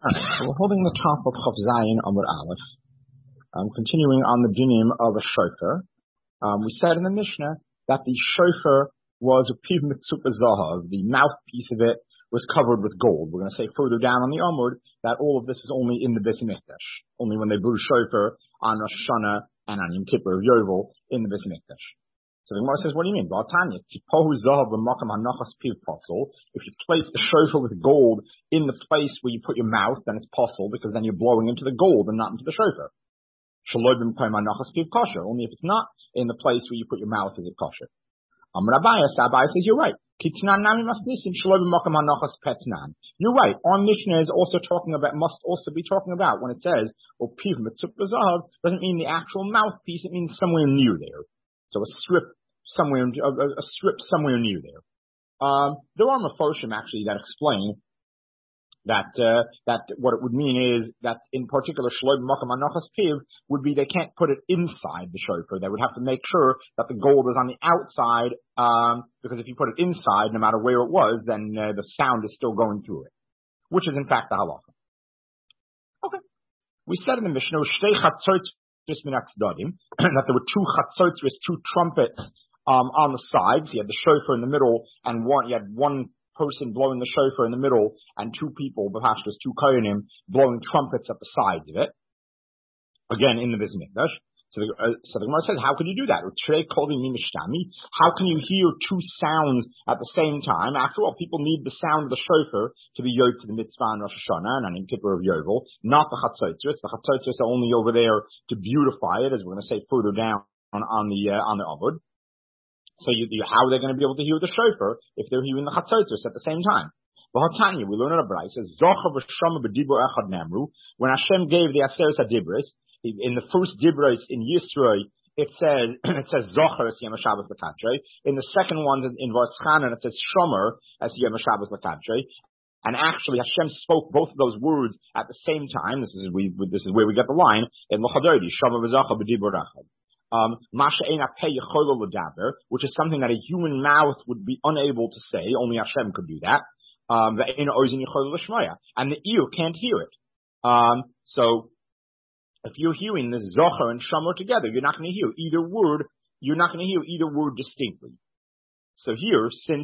So we're holding the top of Chav Zayin Amud Aleph. Continuing on the dinim of a shofar. We said in the Mishnah that the shofar was a piv mitzupa zahav. The mouthpiece of it was covered with gold. We're going to say further down on the Amud that all of this is only in the Beis Mikdash. Only when they blew shofar on Rosh Hashanah and on Yom Kippur of Yovel in the Beis Mikdash. So the Gemara says, what do you mean? If you place the shofar with gold in the place where you put your mouth, then it's possible because then you're blowing into the gold and not into the shofar. Only if it's not in the place where you put your mouth is it kosher. Abai says, you're right. You're right. Our Mishnah is also talking about, must also be talking about, when it says, doesn't mean the actual mouthpiece, it means somewhere near there. So a strip somewhere near there. There are Mefarshim actually that explain that what it would mean is that in particular Shloim Makam Anachas Piv would be they can't put it inside the shofar. They would have to make sure that the gold is on the outside, because if you put it inside, no matter where it was, then the sound is still going through it, which is in fact the halacha. Okay. We said in the Mishnah, that there were two chatzotzris, two trumpets on the sides. You had the shofar in the middle, and you had one person blowing the shofar in the middle, and two people, perhaps there's two kohanim, blowing trumpets at the sides of it. Again, in the Beis Mikdash. So the Gemara says, how can you do that? How can you hear two sounds at the same time? After all, people need the sound of the shofar to be yod to the mitzvah and Rosh Hashanah and in Kippur of Yovel, not the chatzotzris. The chatzotzris are only over there to beautify it, as we're going to say further down on the Amud. So how are they going to be able to hear the shofar if they're hearing the chatzotzris at the same time? We learn in a brayso, says when Hashem gave the Aseres HaDibros, in the first Dibros in Yisroi, it says Zohar as Yom HaShabbos L'Kadrei. In the second one, in Voschanan, it says Shomer as Yom HaShabbos L'Kadrei. And actually, Hashem spoke both of those words at the same time. This is where we get the line in L'Chadodi, Shomer v'Zochar b'Dibur Rachad. Masha Ein HaPeh Yecholo L'Daber, which is something that a human mouth would be unable to say. Only Hashem could do that. Ve'ein Ozen Yecholo L'Shmaya, and the ear can't hear it. So if you're hearing this Zohar and Shomer together, you're not going to hear either word. You're not going to hear either word distinctly. So here, since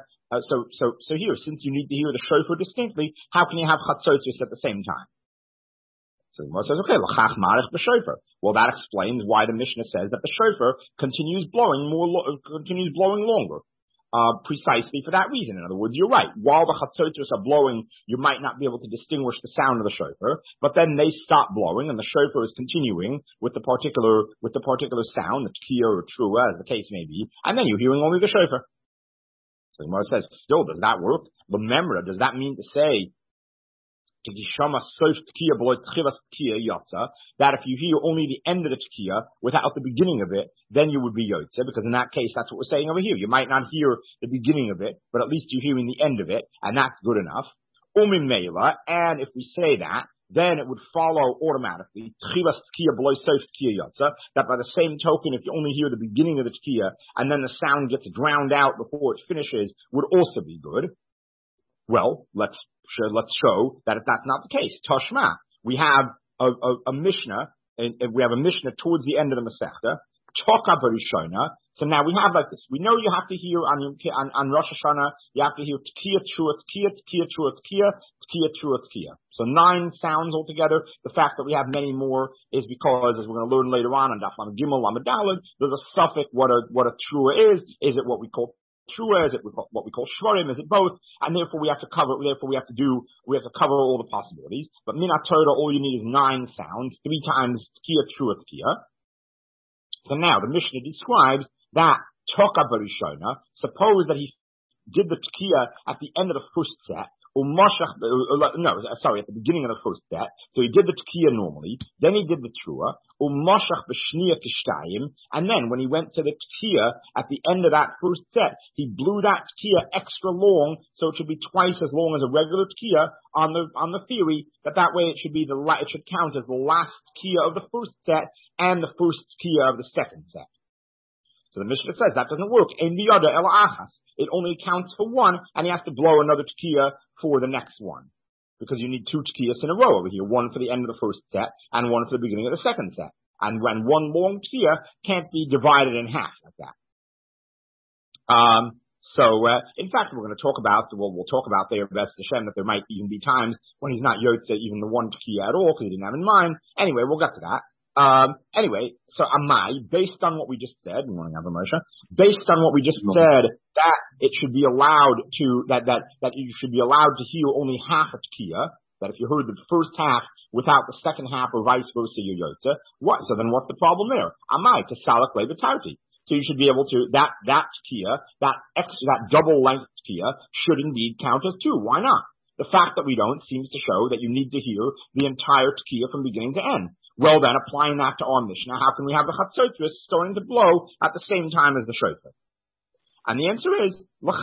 you need to hear the shofar distinctly, how can you have chatzotzos at the same time? So the Gemara says, okay, l'chach marich b'shofar. Well, that explains why the Mishnah says that the shofar continues blowing longer. Precisely for that reason. In other words, you're right. While the chatzotzos are blowing, you might not be able to distinguish the sound of the shofar, but then they stop blowing and the shofar is continuing with the particular sound, the tekiah or trua, as the case may be, and then you're hearing only the shofar. So the Gemara says, still, does that work? Lememra, does that mean to say that if you hear only the end of the tekiah without the beginning of it, then you would be yotze, because in that case, that's what we're saying over here. You might not hear the beginning of it, but at least you're hearing the end of it, and that's good enough. And if we say that, then it would follow automatically that by the same token, if you only hear the beginning of the tekiah and then the sound gets drowned out before it finishes, would also be good. Well, let's show that if that's not the case. Tashma, we have a Mishnah, and we have a Mishnah towards the end of the Masechta. Toka Barishona. So now we have like this. We know you have to hear on Rosh Hashanah, you have to hear tekiah, trua, tekiah, tekiah, trua, tekiah, tekiah, trua, tekiah. So 9 sounds altogether. The fact that we have many more is because, as we're going to learn later on Daf Lamed Gimel, Lamed Daled, there's a suffix what a trua is. Is it what we call trua? Is it what we call shvarim? Is it both? And therefore we have to cover all the possibilities. But Minat Torah, all you need is 9 sounds, 3 times tekiah, trua, tekiah. So now the Mishnah describes that Toka Barishona. Suppose that he did the tekiah at the end of the first set, at the beginning of the first set. So he did the tekiah normally, then he did the trua, and then when he went to the tekiah at the end of that first set, he blew that tekiah extra long, so it should be twice as long as a regular tekiah on the theory that way it should count as the last tekiah of the first set and the first tekiah of the second set. So the Mishnah says that doesn't work. It only counts for one, and he has to blow another tekiah for the next one. because you need two tkiyas in a row over here, one for the end of the first set and one for the beginning of the second set. And when one long tkiya can't be divided in half like that. In fact, we're going to talk about, we'll talk about there, B'ez Hashem, that there might even be times when he's not yotze even the one tkiya at all, because he didn't have in mind. Anyway, we'll get to that. So Amai, based on what we just said, based on what we just said, that it should be allowed to, that you should be allowed to hear only half a tkiya, that if you heard the first half without the second half or vice versa, you're yotze. What? So then what's the problem there? Amai, to salak levitarti. So you should be able to, that tkiya, that double length tkiya should indeed count as two. Why not? The fact that we don't seems to show that you need to hear the entire tkiya from beginning to end. Well then, applying that to our Mishnah, how can we have the chatzotros starting to blow at the same time as the shofar? And the answer is,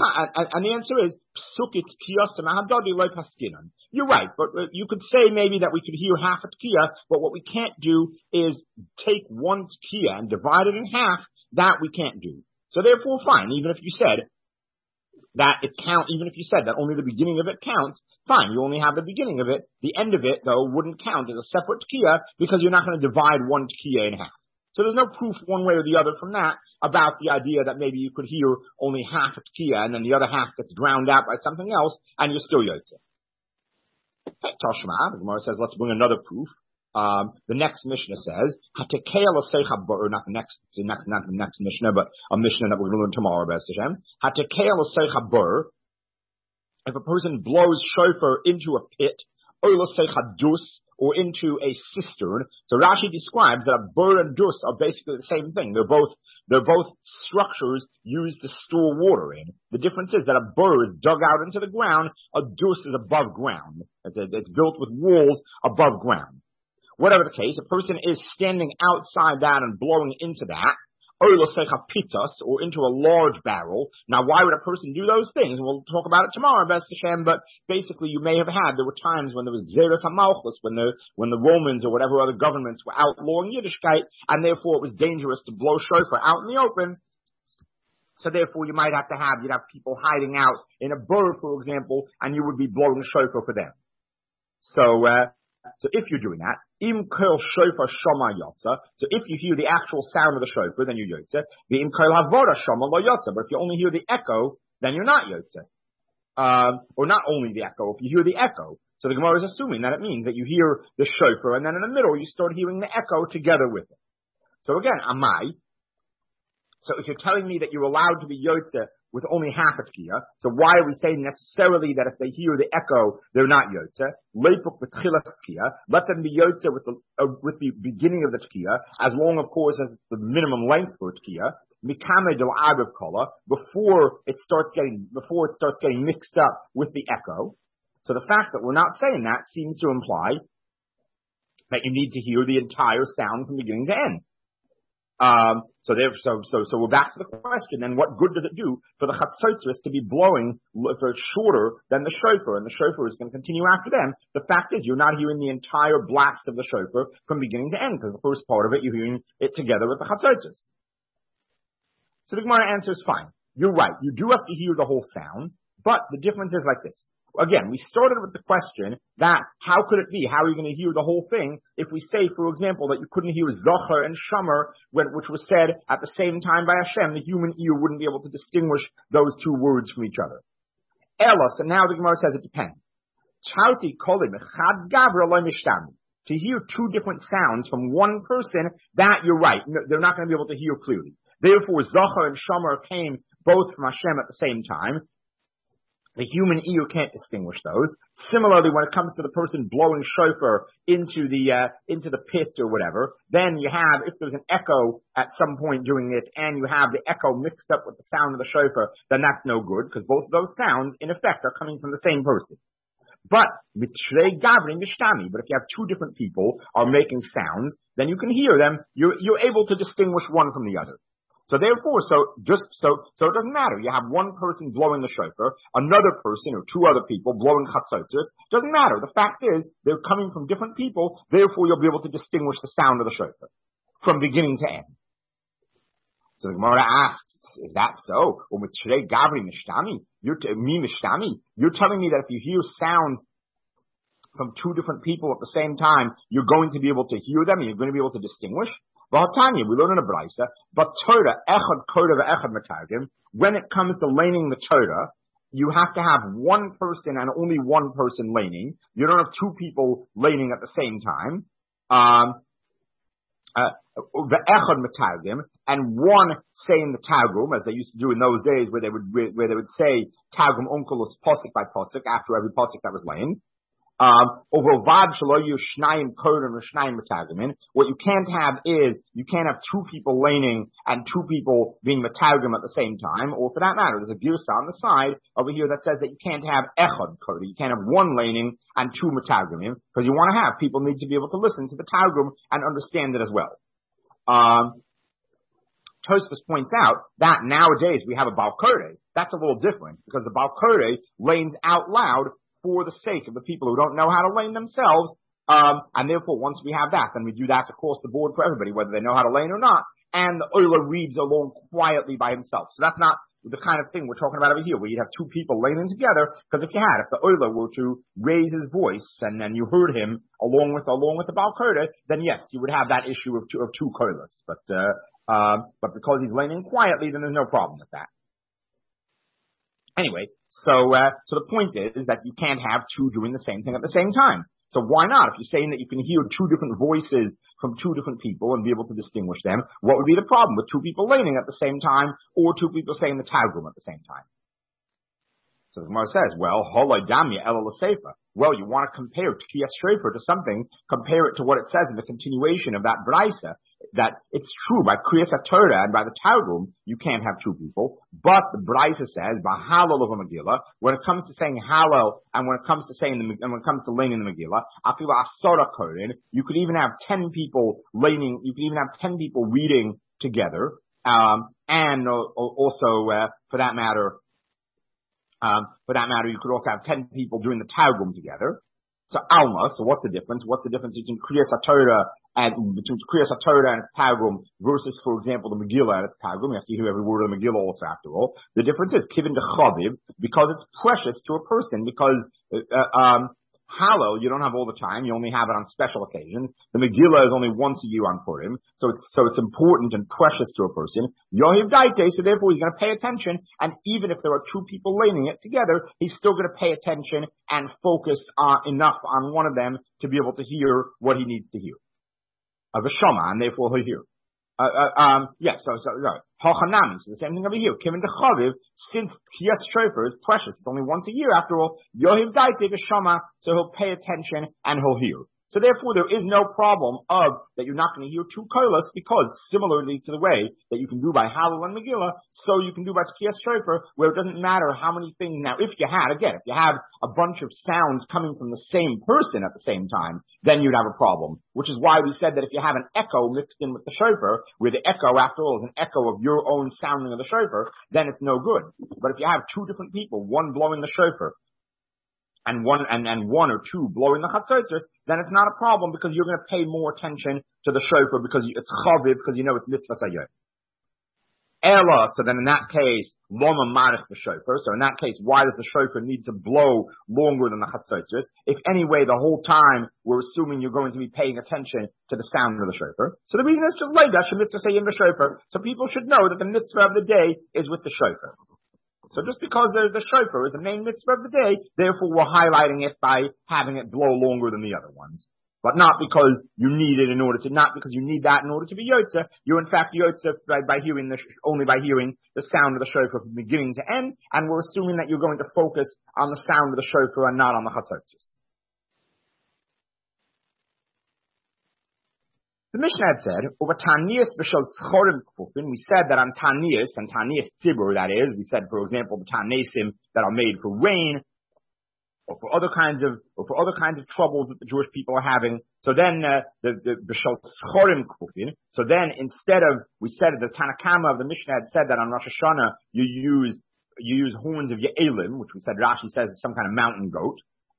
psukit kiyasa mahadodi lo paskinan. You're right, but you could say maybe that we could hear half a tkiya, but what we can't do is take one tkiya and divide it in half. That we can't do. So therefore, fine. Even if you said that even if you said that only the beginning of it counts, fine. You only have the beginning of it. The end of it, though, wouldn't count as a separate tkiya because you're not going to divide one tkiya in half. So there's no proof one way or the other from that about the idea that maybe you could hear only half a tkiya and then the other half gets drowned out by something else and you're still yotze. Tashma, the Gemara says, let's bring another proof. The next Mishnah says, not the next Mishnah, but a Mishnah that we're going to learn tomorrow, B'ez Hashem. If a person blows shofar into a pit, or into a cistern, so Rashi describes that a bur and dus are basically the same thing. They're both structures used to store water in. The difference is that a bur is dug out into the ground, a dus is above ground. It's built with walls above ground. Whatever the case, a person is standing outside that and blowing into that, or into a large barrel. Now, why would a person do those things? And we'll talk about it tomorrow, B'ez Hashem, but basically there were times when there was Xeris HaMalchus, when the Romans or whatever other governments were outlawing Yiddishkeit, and therefore it was dangerous to blow shofar out in the open. So therefore you'd have people hiding out in a burr, for example, and you would be blowing shofar for them. So if you're doing that, im kol shofar shama yotza. So if you hear the actual sound of the shofar, then you're yotze. The im kol havora shama lo yotza. But if you only hear the echo, then you're not yotze. Or not only the echo, if you hear the echo. So the Gemara is assuming that it means that you hear the shofar, and then in the middle you start hearing the echo together with it. So again, amai. So if you're telling me that you're allowed to be yotze with only half a tkiya, so why are we saying necessarily that if they hear the echo, they're not yotze? Leipuk b'tchilas tkiya, let them be yotze with the beginning of the tkiya, as long, of course, as the minimum length for tkiya. Mikame del agav kala, before it starts getting mixed up with the echo. So the fact that we're not saying that seems to imply that you need to hear the entire sound from beginning to end. So we're back to the question, then what good does it do for the chatzotros to be blowing for shorter than the shofar, and the shofar is going to continue after them? The fact is you're not hearing the entire blast of the shofar from beginning to end, because the first part of it, you're hearing it together with the chatzotros. So the Gemara answers, fine. You're right. You do have to hear the whole sound, but the difference is like this. Again, we started with the question that how could it be? How are you going to hear the whole thing if we say, for example, that you couldn't hear Zohar and Shomer, which was said at the same time by Hashem? The human ear wouldn't be able to distinguish those two words from each other. Elos, and now the Gemara says it depends. Chauti kolim echad gavra lo mishtami. To hear two different sounds from one person, that you're right. No, they're not going to be able to hear clearly. Therefore, Zohar and Shomer came both from Hashem at the same time. The human ear can't distinguish those. Similarly, when it comes to the person blowing shofar into the pit or whatever, then you have, if there's an echo at some point during it, and you have the echo mixed up with the sound of the shofar, then that's no good, because both of those sounds, in effect, are coming from the same person. But if you have two different people are making sounds, then you can hear them. You're able to distinguish one from the other. So therefore, so it doesn't matter. You have one person blowing the shofar, another person or two other people blowing chatzotros. Doesn't matter. The fact is, they're coming from different people. Therefore, you'll be able to distinguish the sound of the shofar from beginning to end. So the Gemara asks, is that so? You're telling me that if you hear sounds from two different people at the same time, you're going to be able to hear them and you're going to be able to distinguish. V'hatanya, we learn in a brisa, but Torah, echad Torah ve'echad metargim, when it comes to laning the Torah, you have to have one person and only one person laning. You don't have two people laning at the same time. The echad metargim, and one saying the targum, as they used to do in those days, where they would say targum onkelos posik by posik after every posik that was laying. What you can't have is, you can't have two people laning and two people being metargum at the same time, or for that matter, there's a girsa on the side over here that says that you can't have echad koda, you can't have one laning and two metargumim, because you want to have, people need to be able to listen to the targum and understand it as well. Tosfos points out that nowadays we have a balkore. That's a little different, because the balkore lanes out loud for the sake of the people who don't know how to lane themselves, and therefore once we have that, then we do that across the board for everybody, whether they know how to lane or not, and the oiler reads along quietly by himself. So that's not the kind of thing we're talking about over here, where you'd have two people laning together, because if the oiler were to raise his voice, and then you heard him along with the balkore, then yes, you would have that issue of two koilas. But because he's laning quietly, then there's no problem with that. Anyway, so the point is that you can't have two doing the same thing at the same time. So why not? If you're saying that you can hear two different voices from two different people and be able to distinguish them, what would be the problem with two people laning at the same time, or two people saying the targum at the same time? So the Gemara says, well, holoi damya ela l'seifa. Well, you want to compare Tkiyas Shofar to something, compare it to what it says in the continuation of that brisa, that it's true by Kriyas HaTorah and by the Targum, you can't have two people, but the brisa says, B'halal of a Megillah, when it comes to saying Hallel, and when it comes to laying in the Megillah, Afila Asora Korin, you could even have 10 people laning, you could even have 10 people reading together, and also, for that matter, you could also have 10 people doing the Targum together. So Alma, so what's the difference? What's the difference between Kriyas HaTorah and Targum versus, for example, the Megillah and its Targum? You have to hear every word of the Megillah also, after all. The difference is Kivin de Chaviv, because it's precious to a person, because Hallel, you don't have all the time. You only have it on special occasions. The Megillah is only once a year on Purim. So it's important and precious to a person. Yohiv Daite, so therefore he's going to pay attention. And even if there are two people laning it together, he's still going to pay attention and focus enough on one of them to be able to hear what he needs to hear. Of a Shama, and therefore he'll hear. So the same thing over here. Kivin de Chaviv, since Tkiyas Shofar is precious, it's only once a year after all, Yohiv Daite Shama, so he'll pay attention and he'll hear. So therefore there is no problem of that you're not going to hear two kolas, because similarly to the way that you can do by Hallel and Megillah, so you can do by Tkiyas Shofar, where it doesn't matter how many things. Now if you have a bunch of sounds coming from the same person at the same time, then you'd have a problem. Which is why we said that if you have an echo mixed in with the shofar, where the echo after all is an echo of your own sounding of the shofar, then it's no good. But if you have two different people, one blowing the shofar, and one or two blowing the chatzotzos, then it's not a problem, because you're going to pay more attention to the shofar because it's chaviv, because you know it's mitzvah sayed. Ella, so then in that case, loma marich the shofar. So in that case, why does the shofar need to blow longer than the chatzotzos? If anyway, the whole time we're assuming you're going to be paying attention to the sound of the shofar. So the reason is just like that, mitzvah sayed the shofar. So people should know that the mitzvah of the day is with the shofar. So just because the shofar is the main mitzvah of the day, therefore we're highlighting it by having it blow longer than the other ones. But not because you need it not because you need that in order to be yotza. You're in fact yotza by hearing only by hearing the sound of the shofar from beginning to end, and we're assuming that you're going to focus on the sound of the shofar and not on the chatzotzos. The Mishnah had said, over Taniyas b'shel schorim kfufin, we said that on Taniyas, and Taniyas tzibur, that is, we said, for example, the Tanesim that are made for rain, or for other kinds of troubles that the Jewish people are having. So then, the b'shel schorim kfufin, so then instead of, we said the Tanakama of the Mishnah had said that on Rosh Hashanah, you use horns of Ye'elim, which we said Rashi says is some kind of mountain goat,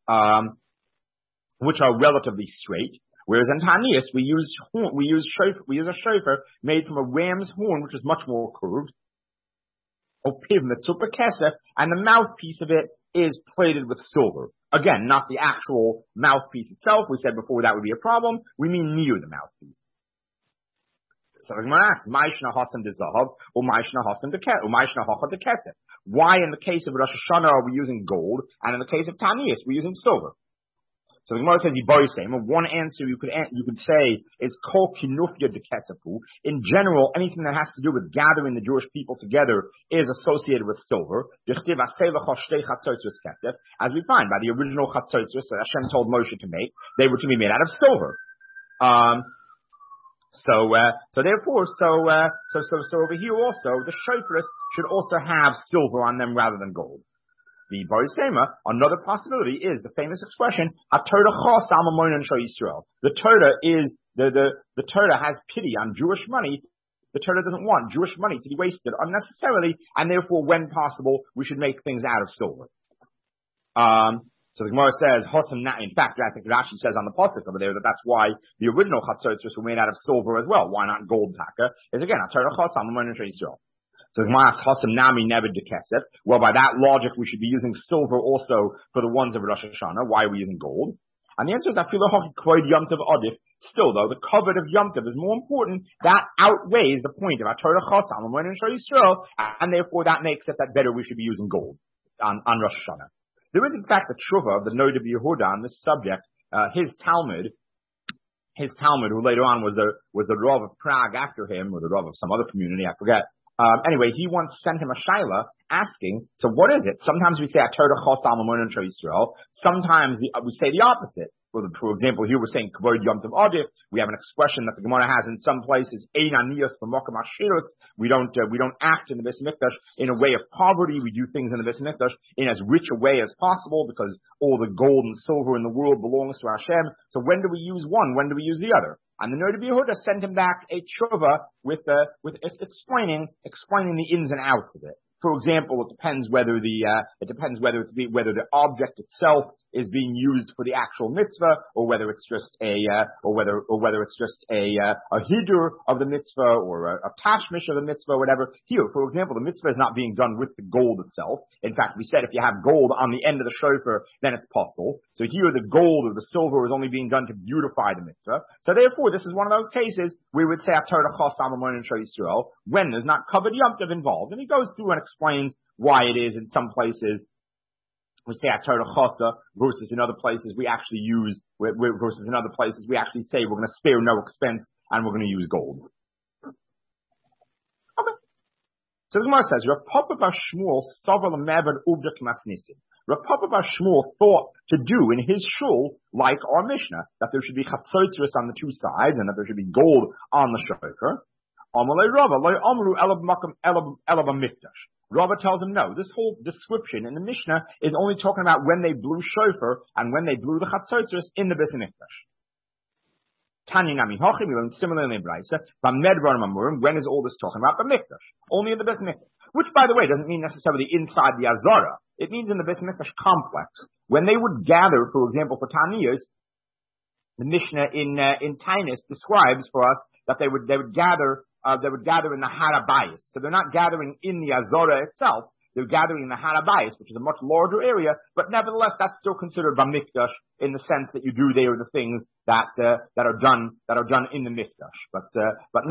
which are relatively straight. Whereas in Taniyas, we use a shofar made from a ram's horn, which is much more curved. And the mouthpiece of it is plated with silver. Again, not the actual mouthpiece itself. We said before that would be a problem. We mean near the mouthpiece. So the Gemara asks, Ma'ishna hasam de zahav, or Ma'ishna hasam de kesef, or Ma'ishna hacha de kesef. Why in the case of Rosh Hashanah are we using gold, and in the case of Tanias we're using silver? So the Gemara says, one answer you could say is kol kinufya de kesefu. In general, anything that has to do with gathering the Jewish people together is associated with silver. As we find by the original chatzotzos that Hashem told Moshe to make, they were to be made out of silver. So therefore, over here also, the shofars should also have silver on them rather than gold. The Barisema, another possibility is the famous expression, HaTorah chas al mamonon shel Yisrael. The Torah has pity on Jewish money. The Torah doesn't want Jewish money to be wasted unnecessarily, and therefore, when possible, we should make things out of silver. So the Gemara says, in fact, I think Rashi says on the pasuk over there that that's why the original chatzotzos were made out of silver as well. Why not gold taka? Is again, HaTorah chas al mamonon shel Yisrael. So the Gemara asks, Hasam nami never de kesef. Well, by that logic, we should be using silver also for the ones of Rosh Hashanah. Why are we using gold? And the answer is that still though, the covet of Yom Tov is more important. That outweighs the point of HaTorah chas al mamonon shel Yisrael, and therefore that makes it that better we should be using gold on Rosh Hashanah. There is in fact a tshuva of the Noda B'Yehuda on this subject. His Talmud, who later on was the Rav of Prague after him, or the Rav of some other community, I forget. Anyway, he once sent him a shaila asking, so what is it? Sometimes we say HaTorah chas al mamonon shel Yisrael. Sometimes we say the opposite. For example, here we're saying Kavod Yom Tov Adif. We have an expression that the Gemara has in some places, Ein Aniyos b'Mokom Ashirus. We don't act in the Beis Mikdash in a way of poverty. We do things in the Beis Mikdash in as rich a way as possible because all the gold and silver in the world belongs to Hashem. So when do we use one? When do we use the other? And the Noda B'Yehuda sent him back a tshuva with explaining the ins and outs of it. For example, it depends whether the object itself is being used for the actual mitzvah, or whether it's just a hidur of the mitzvah, or a tashmish of the mitzvah, whatever. Here, for example, the mitzvah is not being done with the gold itself. In fact, we said if you have gold on the end of the shofar, then it's possible. So here, the gold or the silver is only being done to beautify the mitzvah. So therefore, this is one of those cases we would say HaTorah chas al mamonon shel Yisrael when there's not covered Yom Tov involved. And he goes through and explains why it is in some places we say HaTorah chasa versus in other places we actually say we're going to spare no expense and we're going to use gold. Okay. So the Gemara says, Rav Papa bar Shmuel savar l'mevad ubdik masnisim. Rav Papa bar Shmuel thought to do in his shul like our Mishnah, that there should be chatzotzos on the two sides and that there should be gold on the shofar. Amalei Rava lo amru elab makam elab mikdash. Rava tells him no. This whole description in the Mishnah is only talking about when they blew shofar and when they blew the chatzotzos in the Beis Mikdash. Tanya nami hachim, we learn similarly in Brisa. Bamedvar mamurim, when is all this talking about? The Mikdash, only in the Beis Mikdash. Which, by the way, doesn't mean necessarily inside the Azara. It means in the Beis Mikdash complex. When they would gather, for example, for Taniyos, the Mishnah in Tainus describes for us that they would gather in the Harabayis. So they're not gathering in the Azora itself. They're gathering in the Harabayis, which is a much larger area, but nevertheless, that's still considered Bamikdash in the sense that you do there the things that are done in the Mikdash, but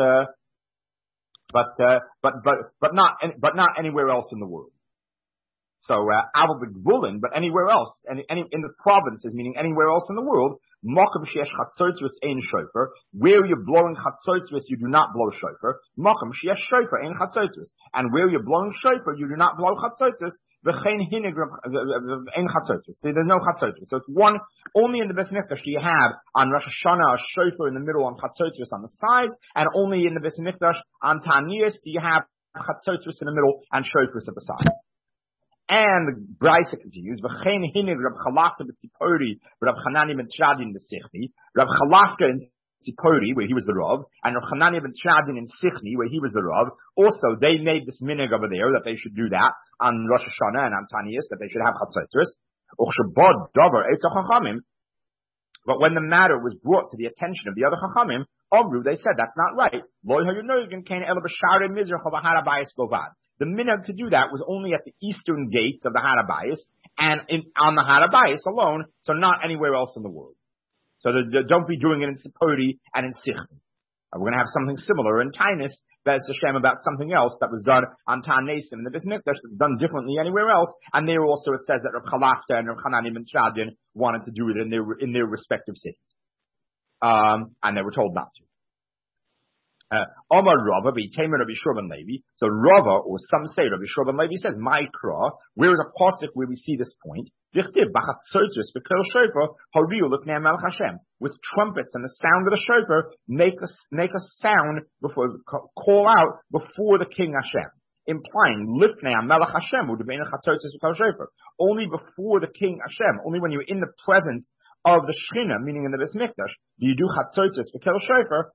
not anywhere else in the world. So, Aval B'Gvulin, but anywhere else, any in the provinces, meaning anywhere else in the world, Makam sheyesh chatzotzos ein shofar. Where you're blowing chatzotzos, you do not blow shofar. Makam sheyesh shofar ein chatzotzos. And where you're blowing shofar, you do not blow chatzotzos. V'chein hinigram ein chatzotzos. So there's no chatzotzos. So it's one, only in the Beis Mikdash do you have on Rosh Hashanah a shofar in the middle and chatzotzos on the sides, and only in the Beis Mikdash on Taniyos do you have chatzotzos in the middle and shofars at the sides. And the Brisa continues, V'chein hinig Rab Chalafka b'Tzipori, Rab Chanani ben Tradin b'Sichni, Rab Chalafka in Tzipori, where he was the Rav, and Rab Chanani ben Tradin in Sichni, where he was the Rav. Also, they made this minig over there, that they should do that, on Rosh Hashanah and on Taniyos, that they should have Chatzotzos. Uchshabod Dover Eitz HaChachamim. But when the matter was brought to the attention of the other Chachamim, Omru, they said, that's not right. Lo hayunogen kain ela b'share mizrach of a harabayis govad. The minhag to do that was only at the eastern gates of the Harabayis, and on the Harabayis alone, so not anywhere else in the world. So don't be doing it in Sipori and in Sichon. We're going to have something similar in Tainus, Bez Hashem, about something else that was done on Tanesim in the Beis Mikdash, that was done differently anywhere else. And there also it says that Rav Chalafta and Rav Hananim and Shadyan wanted to do it in their respective cities. And they were told not to. Omar Rava, B'Tamer Rabbi Shua ben Levi. So Rava, or some say Rabbi Shua ben Levi, says, Ma'ikra, where is a pasuk where we see this point? With trumpets and the sound of the shofar, make a sound before, call out before the King Hashem. Implying, Lifnei HaMelech Hashem, only before the King Hashem, only when you're in the presence of the Shechina, meaning in the Beis Mikdash, do you do Chatzotzos v'kel shofar,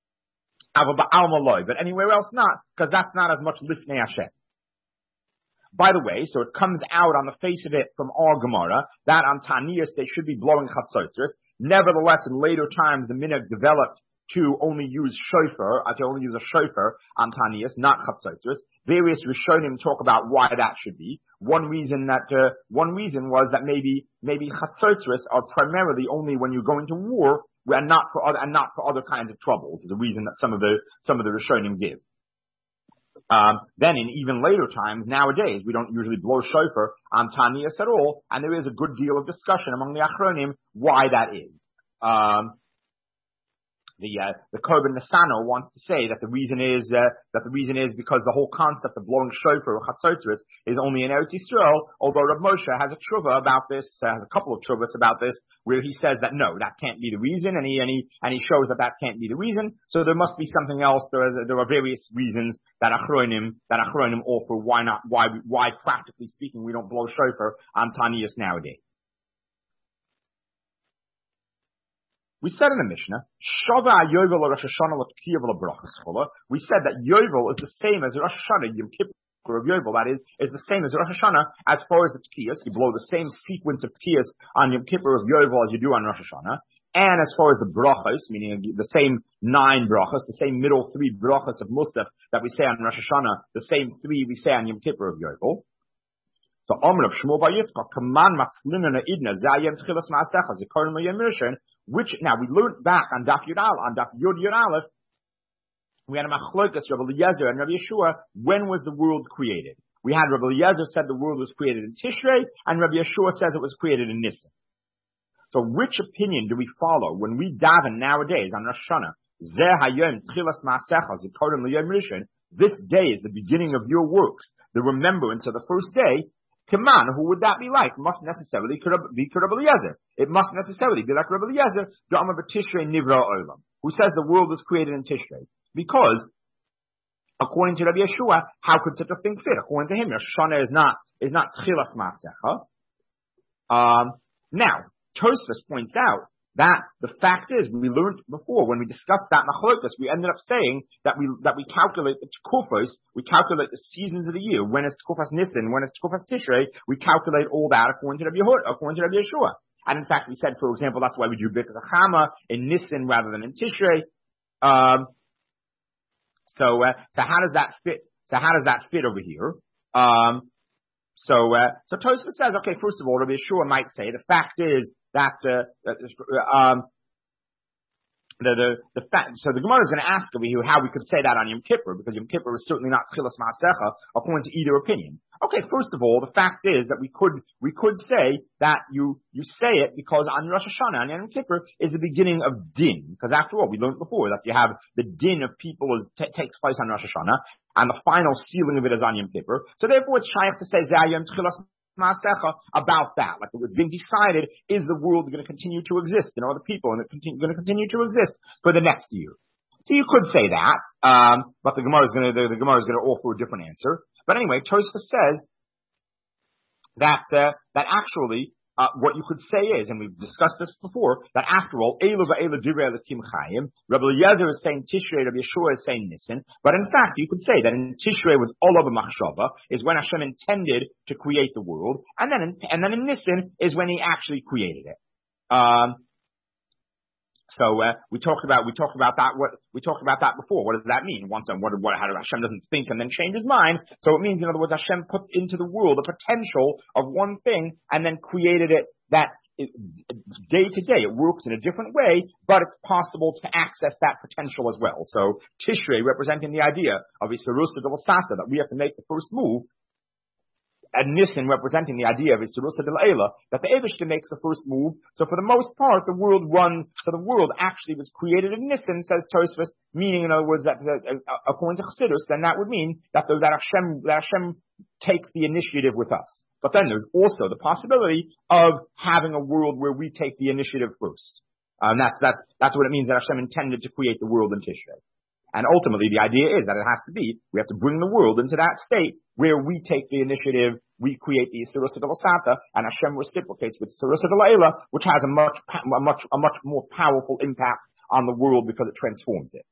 but anywhere else not, because that's not as much Lifnei Hashem. By the way, so it comes out on the face of it from our Gemara that on Taniyas they should be blowing Chatzotzos. Nevertheless, in later times, the minhag developed to only use shofar, to only use a shofar on Taniyas, not Chatzotzos. Various Rishonim talk about why that should be. One reason was that maybe Chatzotzos are primarily only when you're going to war, and not for other kinds of troubles. Is the reason that some of the Rishonim give. Then in even later times, nowadays, we don't usually blow shofar on Taniyas at all, and there is a good deal of discussion among the Achronim why that is. The Korban Nesano wants to say that the reason is because the whole concept of blowing shofar or Chatzotzos is only in Eretz Yisrael, although Rav Moshe has a tshuva about this, has a couple of tshuvas about this, where he says that no, that can't be the reason, and he shows that can't be the reason, so there must be something else. There are various reasons that Achronim offer why practically speaking we don't blow shofar on Taniyas nowadays. We said in the Mishnah, we said that Yovel is the same as Rosh Hashanah, Yom Kippur of Yovel, that is the same as Rosh Hashanah as far as the Tkiyas. You blow the same sequence of Tkiyas on Yom Kippur of Yovel as you do on Rosh Hashanah. And as far as the brachas, meaning the same 9 brachas, the same middle 3 brachas of Musaf that we say on Rosh Hashanah, the same 3 we say on Yom Kippur of Yovel. So Omer of Shmuel Bar Yitzchak, Kaman Matzlinana Idna Zayem Tchilas Ma'asecha Zikaron L'Yom Rishon, which now we learned back on Daf Yud Aleph, we had a machlokas Rabbi Eliezer and Rabbi Yeshua. When was the world created? We had Rabbi Eliezer said the world was created in Tishrei, and Rabbi Yeshua says it was created in Nisan. So which opinion do we follow when we daven nowadays on Rosh Hashanah? Zeh Hayom Tchilas Ma'asecha Zikaron L'Yom Rishon. This day is the beginning of your works, the remembrance of the first day. Kaman, who would that be like? Must necessarily be Rabbi Eliezer. It must necessarily be like Rabbi Eliezer, Da'amar b'Tishrei Nivra Olam, who says the world was created in Tishrei. Because, according to Rabbi Yeshua, how could such a thing fit? According to him, Rosh Hashanah is not Tchilas Ma'asecha. Now, Tosfos points out that the fact is, we learned before when we discussed that machlokas, we ended up saying that we calculate the tkufos, we calculate the seasons of the year. When is tkufas Nisan? When is tkufas Tishrei? We calculate all that according to Rabbi Yeshua. And in fact, we said, for example, that's why we do Birkas Hachama in Nisan rather than in Tishrei. So how does that fit? So how does that fit over here? So Tosfos says, okay, first of all, Rabbi Yeshua might say the fact is that the fact. So the Gemara is going to ask over here how we could say that on Yom Kippur, because Yom Kippur is certainly not Tchilas Ma'asecha according to either opinion. Okay, first of all, the fact is that we could say that you say it because on Rosh Hashanah, on Yom Kippur, is the beginning of Din, because after all, we learned before that you have the Din of people takes place on Rosh Hashanah, and the final sealing of it is on Yom Kippur. So therefore, it's shaykh to say Zayim Tchilas Ma'asecha about that. Like what's being decided is the world going to continue to exist, and all the people and going to continue to exist for the next year. So you could say that, but the Gemara is going to offer a different answer. But anyway, Tosfos says that actually what you could say is, and we've discussed this before, that after all, Eilu va'Eilu divrei Elokim Chaim, Rabbi Eliezer is saying Tishrei, Rabbi Yeshua is saying Nisan, but in fact, you could say that in Tishrei was Olah b'machshava, is when Hashem intended to create the world, and then in Nisan is when He actually created it. So we talked about that. We talked about that before. What does that mean? How Hashem doesn't think and then change his mind? So it means, in other words, Hashem put into the world the potential of one thing and then created it that day to day it works in a different way, but it's possible to access that potential as well. So Tishrei representing the idea of Isarusa de Lasata, that we have to make the first move, and Nisan representing the idea of Isarusa de La'ela, that the Eibishter makes the first move. So for the most part, the world actually was created in Nisan, says Tosfos, meaning, in other words, that according to Chassidus, then that would mean that Hashem takes the initiative with us. But then there's also the possibility of having a world where we take the initiative first. That's what it means that Hashem intended to create the world in Tishrei. And ultimately, the idea is that it has to be, we have to bring the world into that state where we take the initiative, we create the Isarusa de Lasata, and Hashem reciprocates with Isarusa de La'ela, which has a much more powerful impact on the world because it transforms it.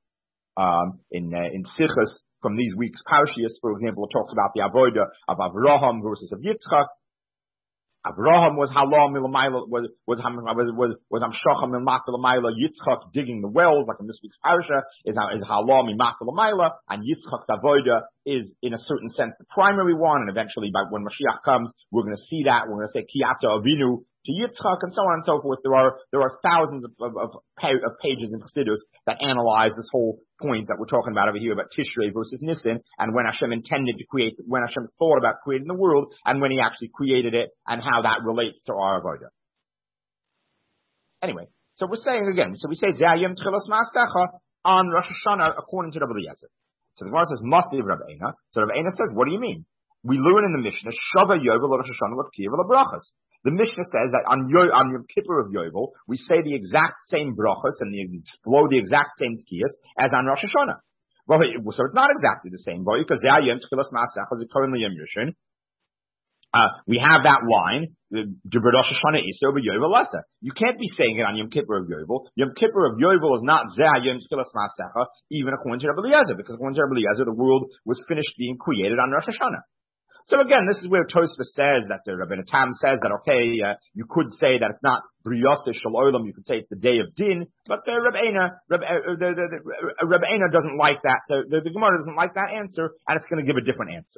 In Sichos from these week's Parshias, for example, it talks about the avodah of Avraham versus of Yitzchak. Avraham was halam milamayla, was hamshacham milmata lamayla. Yitzchak digging the wells, like in this week's parasha, is halam milmata lamayla, and Yitzchak's avodah is, in a certain sense, the primary one. And eventually, when Mashiach comes, we're going to see that. We're going to say Kiyata Avinu to Yitzchak, and so on and so forth. There are thousands of pages in Chassidus that analyze this whole point that we're talking about over here about Tishrei versus Nisan, and when Hashem when Hashem thought about creating the world, and when He actually created it, and how that relates to our avodah. Anyway, so we're saying again. So we say Zayim Tchilas Maasecha on Rosh Hashanah according to Rabbi Eliezer. So the Gemara says Masiv Rabbi Eina. So Rabbi Eina says, what do you mean? We learn in the Mishnah Shava Yovel Rosh Hashanah L'Kiv L'Brachas. The Mishnah says that on Yom Kippur of Yovel, we say the exact same brachas and explode the exact same tkiyas as on Rosh Hashanah. Well, so it's not exactly the same, because we have that line, Rosh Hashanah Isa over Yovel Lesa. You can't be saying it on Yom Kippur of Yovel. Yom Kippur of Yovel is not Yom Tchilas Maasecha, even according to Rabbi Eliezer, because according to Rabbi Eliezer, the world was finished being created on Rosh Hashanah. So again, this is where Tosfos says that the Rabbi Tam says that, you could say that it's not Briyasa Shel Olam, you could say it's the day of Din, but Rabbi Eina doesn't like that. The Gemara doesn't like that answer, and it's going to give a different answer.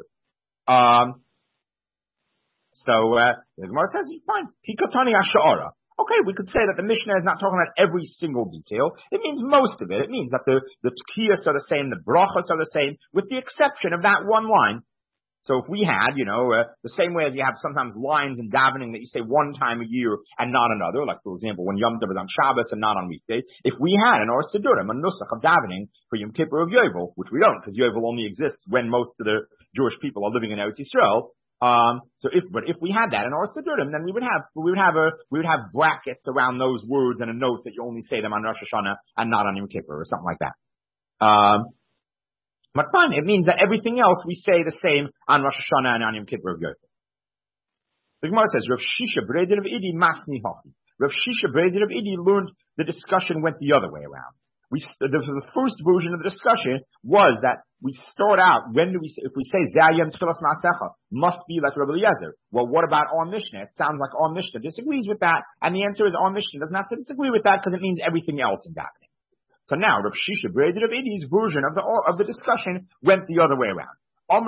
So the Gemara says, fine, Kikotani Asha'ara. Okay, we could say that the Mishnah is not talking about every single detail. It means most of it. It means that the tkiyas are the same, the brachas are the same, with the exception of that one line. So if we had, the same way as you have sometimes lines in davening that you say one time a year and not another, like for example when Yom Tov is on Shabbos and not on weekdays, if we had an Or Sidurim, a nusach of davening for Yom Kippur of Yovel, which we don't, because Yovel only exists when most of the Jewish people are living in Eretz Yisrael. But if we had that in Or Sidurim, then we would have brackets around those words and a note that you only say them on Rosh Hashanah and not on Yom Kippur or something like that. But fine, it means that everything else we say the same on Rosh Hashanah and on Yom Kippur of Yovel. The Gemara says, Rav Shisha Bredin of Idi Masni Hachi. Rav Shisha Bredin of Idi learned the discussion went the other way around. The first version of the discussion was that we start out, if we say Zayim Tchilas Maasecha, must be like Rabbi Eliezer. Well, what about our Mishnah? It sounds like our Mishnah disagrees with that, and the answer is our Mishnah doesn't have to disagree with that because it means everything else in davening. So now, Rav Shisha Bredin of Idi's version of the discussion went the other way around.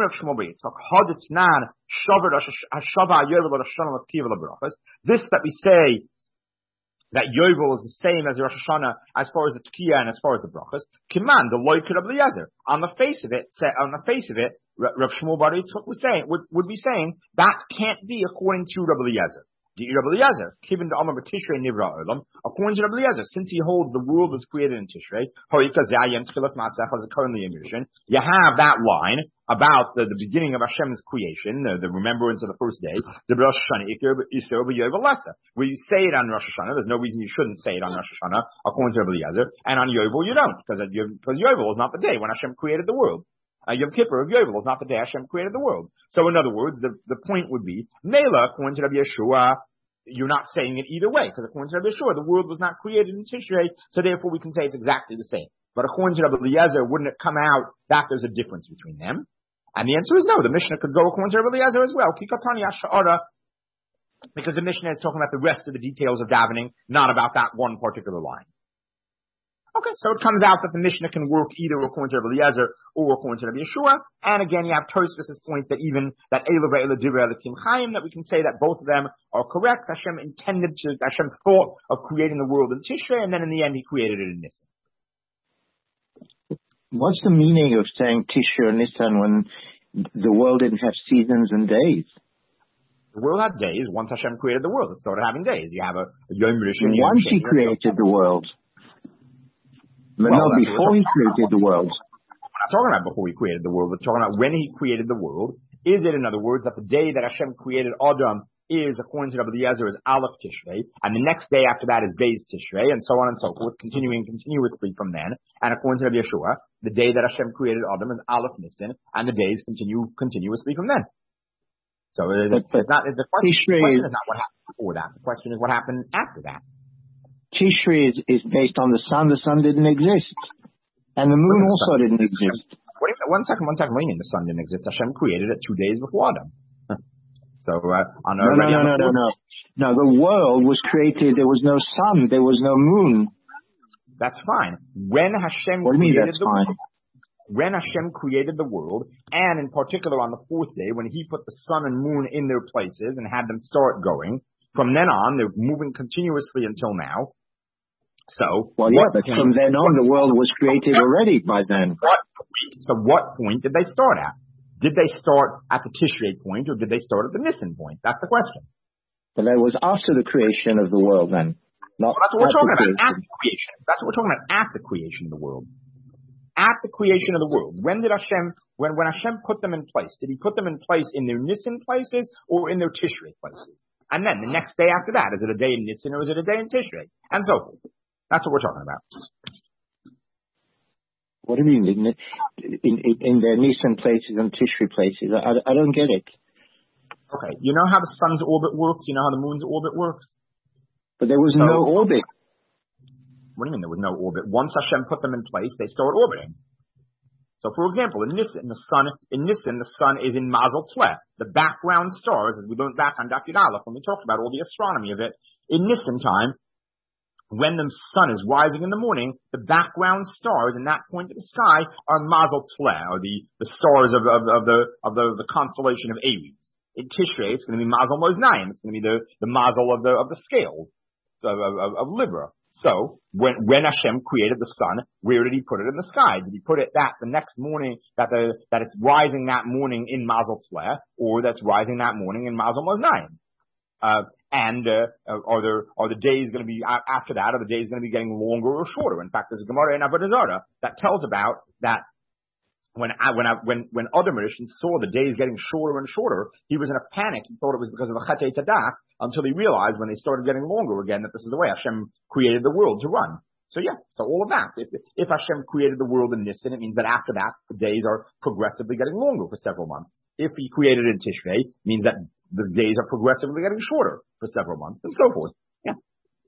This that we say that Yovel is the same as Rosh Hashanah as far as the Tkiyah and as far as the brachas. Kiman the loy Rabbi Eliezer. On the face of it, Rav Shmuel Bar Yitzchak would be saying that can't be according to Rabbi Eliezer. Rabbi Eliezer, given the Amar Tishrei Nivra Olam, according to Rabbi Eliezer, since he holds the world was created in Tishrei, you have that line about the beginning of Hashem's creation, the remembrance of the first day, the Rosh Hashanah, where you say it on Rosh Hashanah. There's no reason you shouldn't say it on Rosh Hashanah, according to Rabbi Eliezer, and on Yovel you don't, because Yovel is not the day when Hashem created the world. Yom Kippur of Yovel is not the day Hashem created the world. So in other words, the point would be, Mela, according to Rabbi Yeshua, you're not saying it either way, because according to Rabbi Yeshua, the world was not created in Tishrei, so therefore we can say it's exactly the same. But according to Rabbi Eliezer, wouldn't it come out that there's a difference between them? And the answer is no. The Mishnah could go according to Rabbi Eliezer as well. Kikatani Asha'ara, because the Mishnah is talking about the rest of the details of davening, not about that one particular line. Okay, so it comes out that the Mishnah can work either according to Rabbi Eliezer or according to Rabbi Yeshua. And again, you have Tosfos' point that even that Eilu ve'Eilu Divrei Elokim Chaim, that we can say that both of them are correct. Hashem thought of creating the world in Tishrei, and then in the end he created it in Nisan. What's the meaning of saying Tishrei or Nisan when the world didn't have seasons and days? The world had days. Once Hashem created the world, it started having days. You have a Yom Rishon. Once he created the world. But no, before he created the world. We're not talking about before he created the world. We're talking about when he created the world. Is it, in other words, that the day that Hashem created Adam is, according to Rabbi Eliezer, is Aleph Tishrei, and the next day after that is Beis Tishrei, and so on and so forth, continuing continuously from then. And according to Rabbi Yeshua, the day that Hashem created Adam is Aleph Nisan, and the days continue continuously from then. So the question is not what happened before that. The question is what happened after that. Tishrei is based on the sun. The sun didn't exist. And the moon also didn't exist. One second. What do you mean the sun didn't exist? Hashem created it 2 days before Adam. So, No, the world was created. There was no sun. There was no moon. That's fine. When Hashem what do you mean that's fine? When Hashem created the world, and in particular on the fourth day, when he put the sun and moon in their places and had them start going, from then on, they're moving continuously until now. So, but from then on, the world was created already by then. So what point did they start at? Did they start at the Tishrei point, or did they start at the Nisan point? That's the question. But that was after the creation of the world then. That's what we're talking about, at the creation. That's what we're talking about, at the creation of the world. At the creation of the world. When did Hashem, when Hashem put them in place, did he put them in place in their Nisan places or in their Tishrei places? And then the next day after that, is it a day in Nisan or is it a day in Tishrei? And so forth. That's what we're talking about. What do you mean? In their Nisan places and Tishrei places? I don't get it. Okay. You know how the sun's orbit works? You know how the moon's orbit works? But there was no orbit. What do you mean there was no orbit? Once Hashem put them in place, they start orbiting. So, for example, in Nisan, the sun is in Mazel Tleh. The background stars, as we learned back on Daf Yud Aleph, when we talked about all the astronomy of it, in Nisan time, when the sun is rising in the morning, the background stars in that point of the sky are Mazel Tleh, or the stars of the constellation of Aries. In Tishrei, it's going to be Mazel Moznayim. It's going to be the Mazel of the scale, so of Libra. So when Hashem created the sun, where did he put it in the sky? Did he put it that the next morning that it's rising that morning in Mazel Tleh, or that's rising that morning in Mazel Moznayim? And are the days going to be after that? Are the days going to be getting longer or shorter? In fact, there's a Gemara in Avodah Zarah that tells about that when Adam Rishon saw the days getting shorter and shorter, he was in a panic. He thought it was because of the Chatei Tadas until he realized when they started getting longer again that this is the way Hashem created the world to run. So all of that. If Hashem created the world in Nisan, it means that after that the days are progressively getting longer for several months. If he created it in Tishrei, it means that the days are progressively getting shorter for several months, and so forth. Yeah.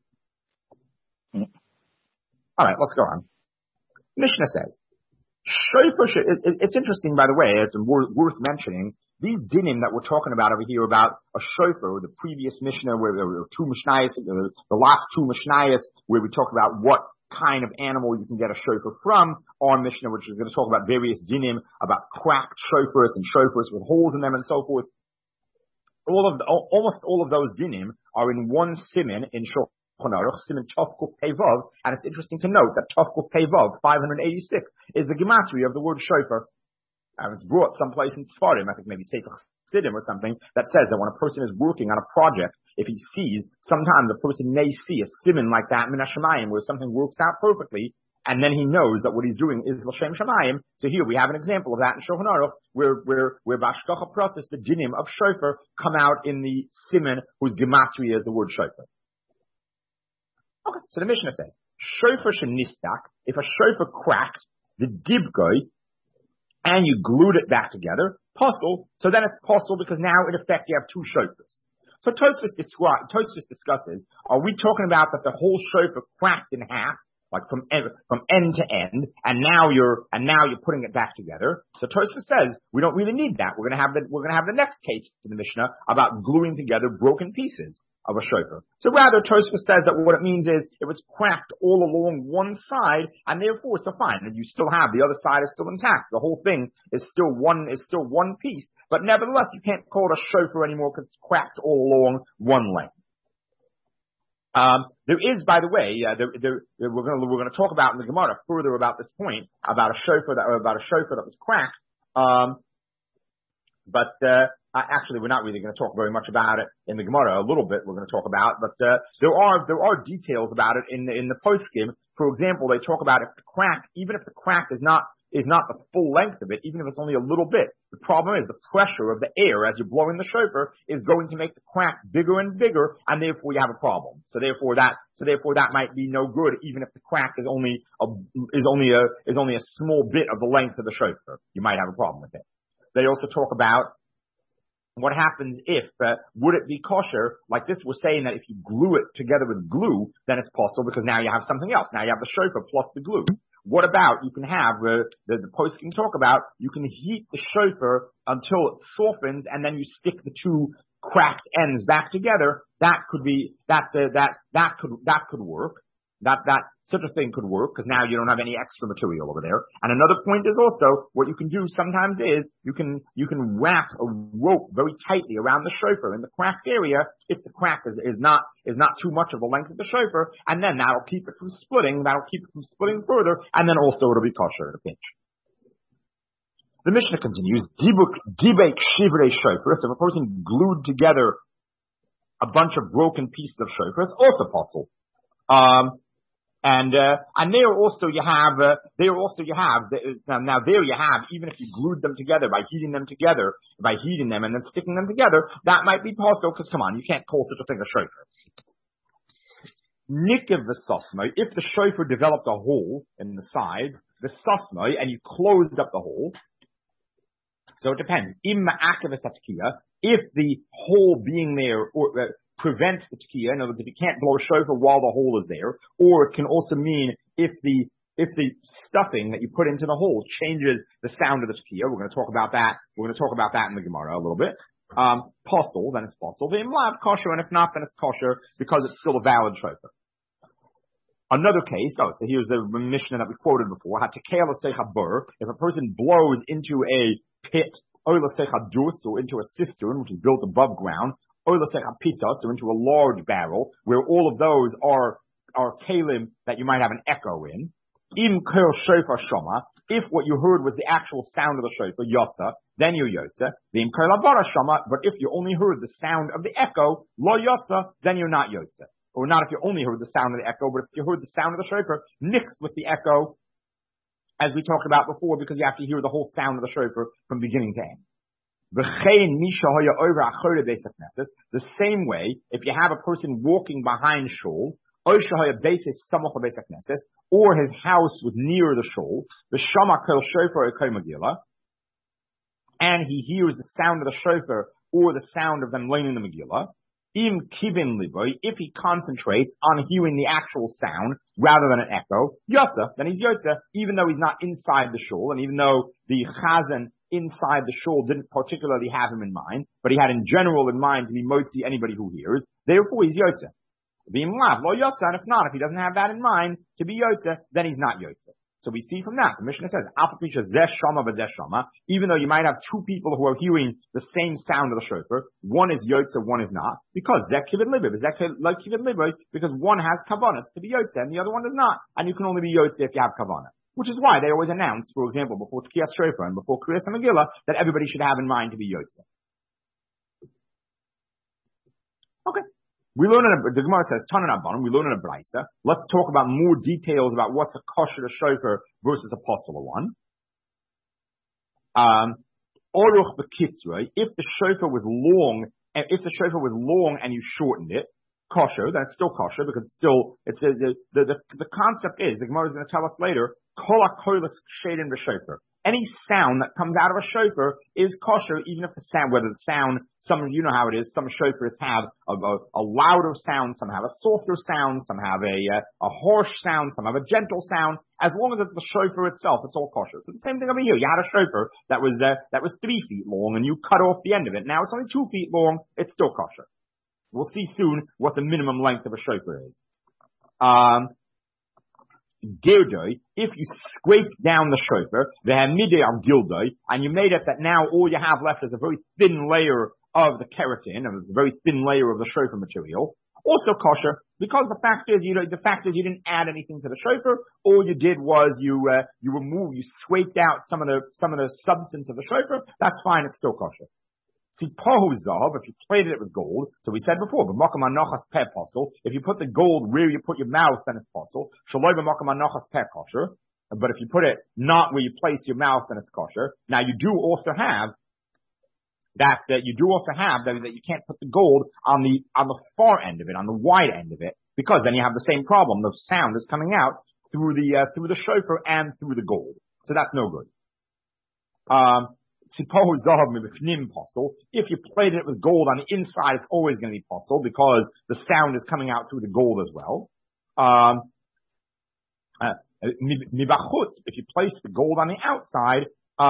All right, let's go on. Mishnah says, Shofar. It's interesting, by the way. It's worth mentioning these dinim that we're talking about over here about a shofar. The previous Mishnah, where there were two Mishnayos, the last two Mishnayos, where we talk about what kind of animal you can get a shofar from. Our Mishnah, which is going to talk about various dinim about cracked shofars and shofars with holes in them and so forth. Almost all of those dinim are in one siman in Shulchan Aruch, siman Tov Kuf Pei Vav, and it's interesting to note that Tov Kuf Pei Vav 586 is the gematria of the word shofar. And it's brought someplace in Sfarim, I think maybe Sefer Chassidim or something, that says that when a person is working on a project, if he sees, sometimes a person may see a siman like that, min hashamayim, where something works out perfectly, and then he knows that what he's doing is l'shem shamayim. So here we have an example of that in Shulchan Aruch, where b'hashgacha pratis, the dinim of shofar come out in the siman whose gematria is the word shofar. Okay, so the Mishnah says, shofar shenistak, if a shofar cracked, the dibgoi, and you glued it back together, puzzle, so then it's puzzle because now in effect you have two shofars. So Tosfos discusses, are we talking about that the whole shofar cracked in half, like from end to end, and now you're putting it back together? So Tosfos says we don't really need that. We're gonna have the next case in the Mishnah about gluing together broken pieces. of a shofar. So rather, Tosfos says that what it means is it was cracked all along one side, and therefore it's fine. And you still have the other side is still intact. The whole thing is still one piece. But nevertheless, you can't call it a shofar anymore because it's cracked all along one length. There is, by the way, we're going to talk about in the Gemara further about this point about a shofar that was cracked. Actually, we're not really going to talk very much about it in the Gemara. A little bit we're going to talk about, but there are details about it in the poskim. For example, they talk about even if the crack is not the full length of it, even if it's only a little bit. The problem is the pressure of the air as you're blowing the shofar is going to make the crack bigger and bigger, and therefore you have a problem. So therefore that might be no good, even if the crack is only a small bit of the length of the shofar. You might have a problem with it. They also talk about what happens if, would it be kosher? Like this, we're saying that if you glue it together with glue, then it's possible because now you have something else. Now you have the shofar plus the glue. What about you can have, the poskim talk about, you can heat the shofar until it softens and then you stick the two cracked ends back together. That could work. Such a thing could work because now you don't have any extra material over there. And another point is also what you can do sometimes is you can wrap a rope very tightly around the shofar in the cracked area if the crack is not too much of the length of the shofar, and then that'll keep it from splitting. That'll keep it from splitting further, and then also it'll be kosher at a pinch. The Mishnah continues, dibek shivrei shofar. So if a person glued together a bunch of broken pieces of shofar, it's also possible. And there also you have, even if you glued them together by heating them and then sticking them together, that might be possible because come on, you can't call such a thing a shofar. Nikiv the sasmai, if the shofar developed a hole in the side, the sasmai, and you closed up the hole, so it depends. If the hole being there prevents the tekiah, in other words, if you can't blow a shofar while the hole is there, or it can also mean if the stuffing that you put into the hole changes the sound of the tekiah. We're going to talk about that. We're going to talk about that in the Gemara a little bit. Possible, then it's possible. V'im lav kosher, and if not, then it's kosher because it's still a valid shofar. Another case, so here's the Mishnah that we quoted before. If a person blows into a pit, or into a cistern, which is built above ground, or into a large barrel, where all of those are kalim that you might have an echo in. Im ker shofar shama, if what you heard was the actual sound of the shofar, yotza, then you're yotza. Im ker lavara shama, but if you only heard the sound of the echo, lo yotza, then you're not yotza. Or not if you only heard the sound of the echo, but if you heard the sound of the shofar mixed with the echo, as we talked about before, because you have to hear the whole sound of the shofar from beginning to end. The same way, if you have a person walking behind shul, or his house was near the shul, the shama kol shofar megillah, and he hears the sound of the shofar or the sound of them learning the Megillah, im kivin liboy, if he concentrates on hearing the actual sound rather than an echo, yotza, then he's yotza, even though he's not inside the shul, and even though the chazan inside the shul didn't particularly have him in mind, but he had in general in mind to be motzi anybody who hears, therefore he's yotza. V'im lav lo yotza, and if not, if he doesn't have that in mind to be yotza, then he's not yotza. So we see from that, the Mishnah says, even though you might have two people who are hearing the same sound of the shofar, one is yotza, one is not, because because one has kavanah to be yotza and the other one does not, and you can only be yotza if you have kavanah. Which is why they always announce, for example, before Tekiyas Shofar and before Kriyas Megillah, that everybody should have in mind to be yotza. Okay. The Gemara says, Tanan Abanim, we learn in a Braisa. Let's talk about more details about what's a kosher shofar versus a possible one. Oruch b'kitzrei, if the shofar was long and you shortened it, kosher, then it's still kosher because the concept is, the Gemara is going to tell us later, kol hakolos shadin b'shofar. Any sound that comes out of a shofar is kosher, even if the sound, whether the sound, some of you know how it is, some shofars have a louder sound, some have a softer sound, some have a harsh sound, some have a gentle sound. As long as it's the shofar itself, it's all kosher. So the same thing over here. You had a shofar that was 3 feet long and you cut off the end of it. Now it's only 2 feet long, it's still kosher. We'll see soon what the minimum length of a shofar is. Girdoi, if you scrape down the shofar, the hamidei al gildoi, and you made it that now all you have left is a very thin layer of the keratin, a very thin layer of the shofar material, also kosher, because the fact is you didn't add anything to the shofar. All you did was you scraped out some of the substance of the shofar. That's fine, it's still kosher. See, pohu zav, if you plated it with gold, so we said before, b'makam hanochas peh posel, if you put the gold where you put your mouth, then it's posel. Shaloi b'makam hanochas peh kosher. But if you put it not where you place your mouth, then it's kosher. Now you do also have that you can't put the gold on the far end of it, on the wide end of it, because then you have the same problem. The sound is coming out through the shofar and through the gold. So that's no good. If you plate it with gold on the inside, it's always going to be possible because the sound is coming out through the gold as well. If you place the gold on the outside,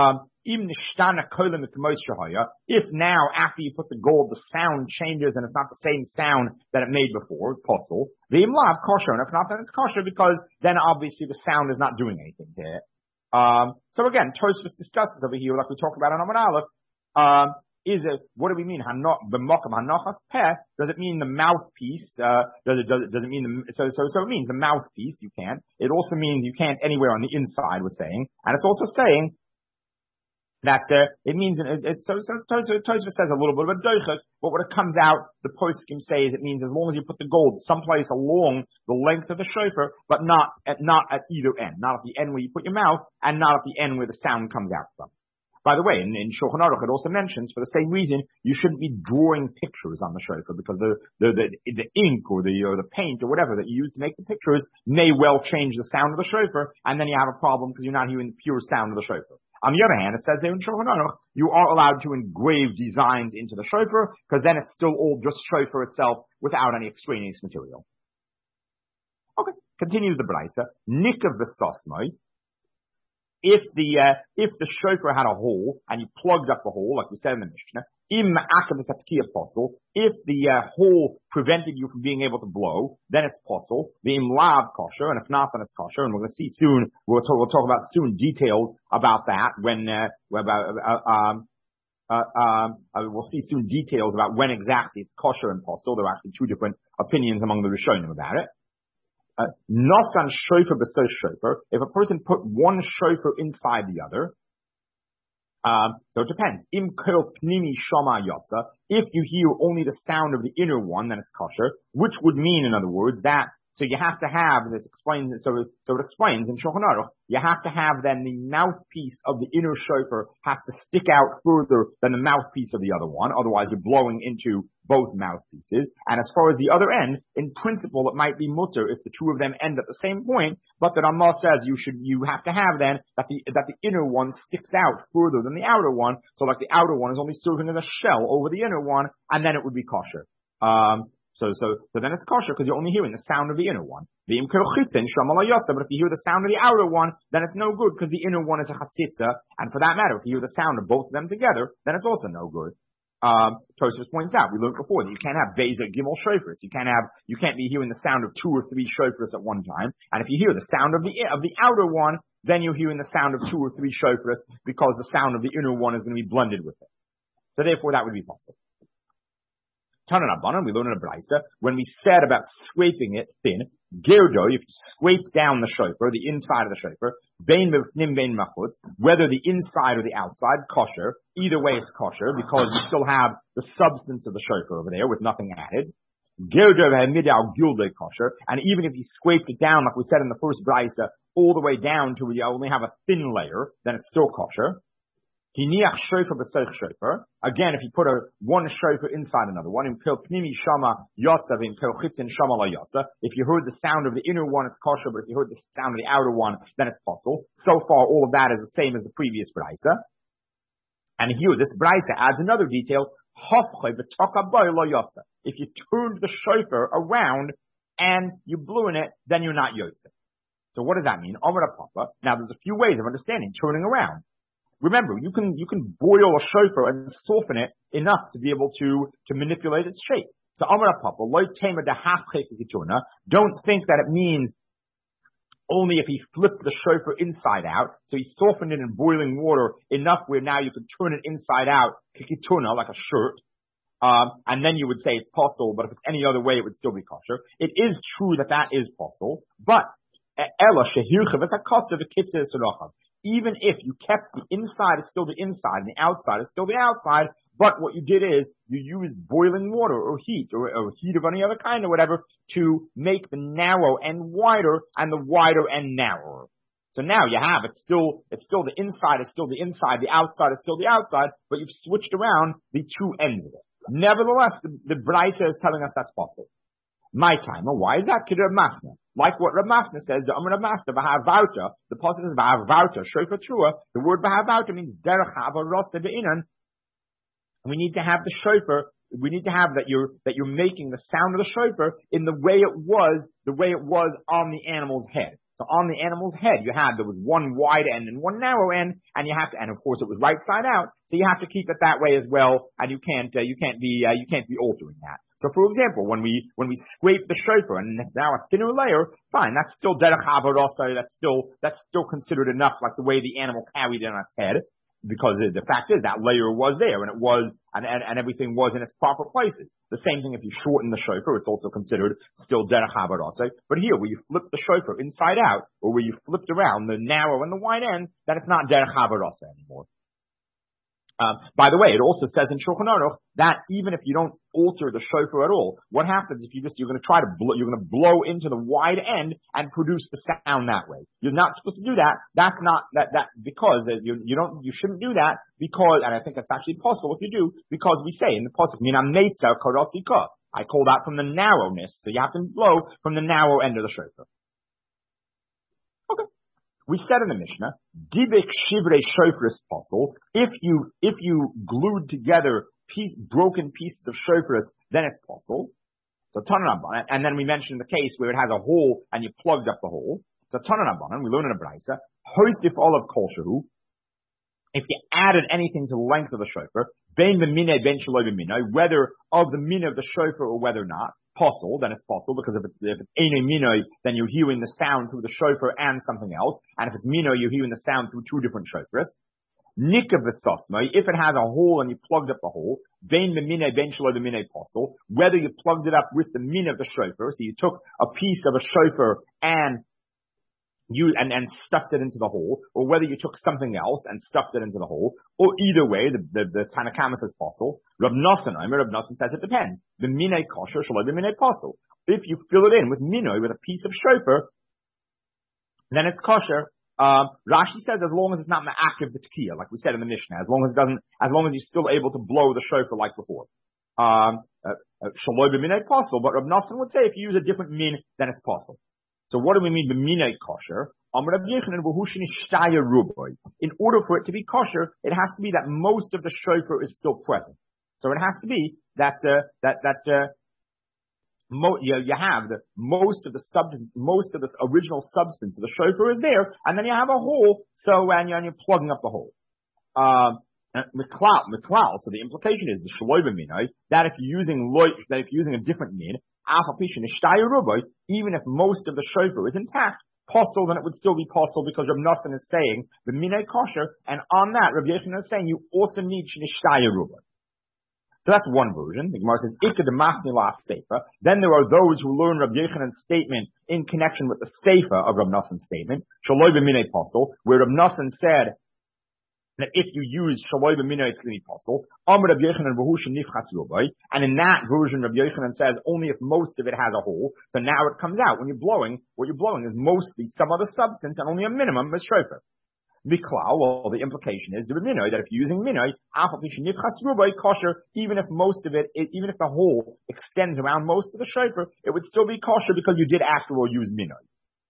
if now after you put the gold, the sound changes and it's not the same sound that it made before, possible. The imlav kosher, and if not, then it's kosher because then obviously the sound is not doing anything to it. So again, Tosfos discusses over here, like we talked about on Amud Aleph, what do we mean? B'makam hanochas peh, does it mean the mouthpiece? Does it mean so it means the mouthpiece, you can't. It also means you can't anywhere on the inside, we're saying. And it's also saying that, it means, so Tosfos says a little bit of a doichek, but when it comes out, the poskim say is it means as long as you put the gold someplace along the length of the shofar, but not at either end, not at the end where you put your mouth, and not at the end where the sound comes out from. By the way, in Shulchan Aruch, it also mentions, for the same reason, you shouldn't be drawing pictures on the shofar, because the ink or the paint or whatever that you use to make the pictures may well change the sound of the shofar, and then you have a problem because you're not hearing the pure sound of the shofar. On the other hand, it says there in Shulchan Aruch, you are allowed to engrave designs into the shofar, because then it's still all just shofar itself without any extraneous material. Okay, continues the Braisa. Nikav v'sosmoi. If the shofar had a hole, and you plugged up the hole, like we said in the Mishnah, if the hole prevented you from being able to blow, then it's possible. The imlav kosher, and if not, then it's kosher. And we're going to see soon. We'll talk about soon details about that we'll see soon details about when exactly it's kosher and possible. There are actually two different opinions among the Rishonim about it. Nosan shofar b'sos shofar. If a person put one shofar inside the other, so it depends. Im kol pnimi shama yotza. If you hear only the sound of the inner one, then it's kosher. Which would mean, in other words, that so you have to have, as it explains, so it explains in Shulchan Aruch, you have to have then the mouthpiece of the inner shofar has to stick out further than the mouthpiece of the other one. Otherwise, you're blowing into both mouthpieces. And as far as the other end, in principle, it might be mutter if the two of them end at the same point. But the Ramah says you have to have then that the inner one sticks out further than the outer one. So like the outer one is only serving as a shell over the inner one, and then it would be kosher. So then it's kosher because you're only hearing the sound of the inner one. But if you hear the sound of the outer one, then it's no good because the inner one is a chatzitza. And for that matter, if you hear the sound of both of them together, then it's also no good. Tosfos points out, we learned before that you can't have beza gimel shofars. You can't be hearing the sound of two or three shofars at one time. And if you hear the sound of the outer one, then you're hearing the sound of two or three shofars because the sound of the inner one is going to be blended with it. So therefore that would be possible. We learned in a Braisa, when we said about scraping it thin, gerdo, if you scrape down the shofar, the inside of the shofar, bein mevnim bein machutz, whether the inside or the outside, kosher, either way it's kosher, because you still have the substance of the shofar over there with nothing added. Gerdo v'hamidal gildei kosher, and even if you scraped it down, like we said in the first Braisa, all the way down to where you only have a thin layer, then it's still kosher. Hiniach shofar b'soich shofar. Again, if you put one shofar inside another one, in pil pnimi shama yotza, in pil chitzin shama la yotza. If you heard the sound of the inner one, it's kosher, but if you heard the sound of the outer one, then it's possible. So far, all of that is the same as the previous Braisa. And here, this Braisa adds another detail. If you turned the shofar around and you blew in it, then you're not yotza. So what does that mean? Now, there's a few ways of understanding turning around. Remember, you can boil a shofar and soften it enough to be able to manipulate its shape. So Amar Papa, don't think that it means only if he flipped the shofar inside out, so he softened it in boiling water enough where now you can turn it inside out, kikituna, like a shirt, and then you would say it's possible, but if it's any other way, it would still be kosher. It is true that that is possible, but even if you kept the inside is still the inside and the outside is still the outside, but what you did is you used boiling water or heat or heat of any other kind or whatever to make the narrow end wider and the wider end narrower. So now you have, it's still the inside is still the inside, the outside is still the outside, but you've switched around the two ends of it. Nevertheless, the Braisa is telling us that's possible. My time. Why is that? Rav Masna. Like what Rav Masna says, the Rav Masna, V'havauta, the passage is V'havauta, Shofar Trua, the word V'havauta means Derech Hava Rasa Be'inan. We need to have the shofar, we need to have that you're making the sound of the shofar in the way it was on the animal's head. So on the animal's head, there was one wide end and one narrow end, and and of course it was right side out, so you have to keep it that way as well, and you can't be altering that. So for example, when we scrape the shofar and it's now a thinner layer, fine, that's still derech havarasa, that's still considered enough, like the way the animal carried it on its head. Because the fact is that layer was there and it was, and everything was in its proper places. The same thing if you shorten the shofar, it's also considered still derech havarasa. But here, where you flip the shofar inside out, or where you flipped around the narrow and the wide end, that it's not derech havarasa anymore. By the way, it also says in Shulchan Aruch that even if you don't alter the shofar at all, what happens if you're going to blow into the wide end and produce the sound that way? You're not supposed to do that. That's not because you shouldn't do that because, and I think that's actually possible if you do, because we say in the pasuk, minam neitza karasika. I called out from the narrowness, so you have to blow from the narrow end of the shofar. Okay. We said in the Mishnah, dibik shivrei shofris posel. If you glued together broken pieces of shofris, then it's posel. So Tananabanan, and then we mentioned the case where it has a hole and you plugged up the hole. So Tananabanan, we learn in a brisa, hoistif olav kolshahu. If you added anything to the length of the shofar, bein b'minei bein shaloi b'minei, whether of the min of the shofar or whether not, possible, then it's possible, because if it's Einei Minoi, then you're hearing the sound through the shofar and something else, and if it's Minoi, you're hearing the sound through two different shofars. Nika v'sosmai, if it has a hole and you plugged up the hole, bein b'minei bein shaloi b'minei possible, whether you plugged it up with the min of the shofar, so you took a piece of a shofar and stuffed it into the hole, or whether you took something else and stuffed it into the hole, or either way, the Tanakama says possible. Rav Nosson says it depends. The minay kosher shaloi the minay possible. If you fill it in with minoi, with a piece of shofar, then it's kosher. Rashi says as long as it's not ma'akiv the tekiah, like we said in the Mishnah, as long as you're still able to blow the shofar like before. Shaloi the minay possible, but Rav Nosson would say if you use a different min, then it's possible. So what do we mean by minay kosher? In order for it to be kosher, it has to be that most of the shofar is still present. So it has to be that you have most of the original substance of the shofar is there, and then you have a hole. So and you're plugging up the hole. Miklal. So the implication is the shaloi b'minay that if you're using a different min, even if most of the shofar is intact, possible, then it would still be possible because Rav Nosson is saying the minay kosher, and on that Rav Yechon is saying you also need shnishtayu rubai. So that's one version. The Gemara says ikad machni la seifa. Then there are those who learn Rav Yechon's statement in connection with the seifa of Rav Nosson's statement, shaloi b'minay possible, where Rav Nosson said that if you use shaloi b'minay, it's going to be possible. Amar Rav Yochanan v'hu nifchas rubai, and in that version, Rav Yochanan says only if most of it has a hole. So now it comes out when you're blowing. What you're blowing is mostly some other substance, and only a minimum is shofar. Miklal, well, the implication is the minay that if you're using minay, alpha pishin nifchas rubai kosher, even if most of it, even if the hole extends around most of the shofar, it would still be kosher because you did after all use minay.